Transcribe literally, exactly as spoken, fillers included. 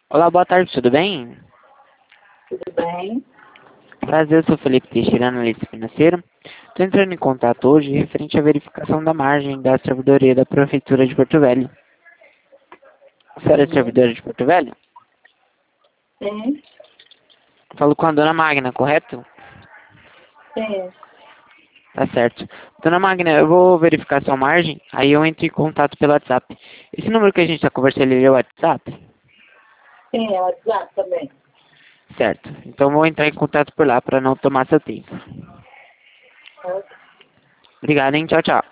Olá, boa tarde, tudo bem? Tudo bem? Prazer, eu sou Felipe Teixeira, analista financeiro. Estou entrando em contato hoje referente à verificação da margem da servidora da Prefeitura de Porto Velho. A senhora é Sim. servidora de Porto Velho? Sim. Falo com a dona Magna, correto? Sim. Tá certo. Dona Magna, eu vou verificar sua margem, aí eu entro em contato pelo WhatsApp. Esse número que a gente está conversando, ele é o WhatsApp? Sim, é o WhatsApp também. Certo. Então vou entrar em contato por lá para não tomar seu tempo. Ok. Obrigado, hein? Tchau, tchau.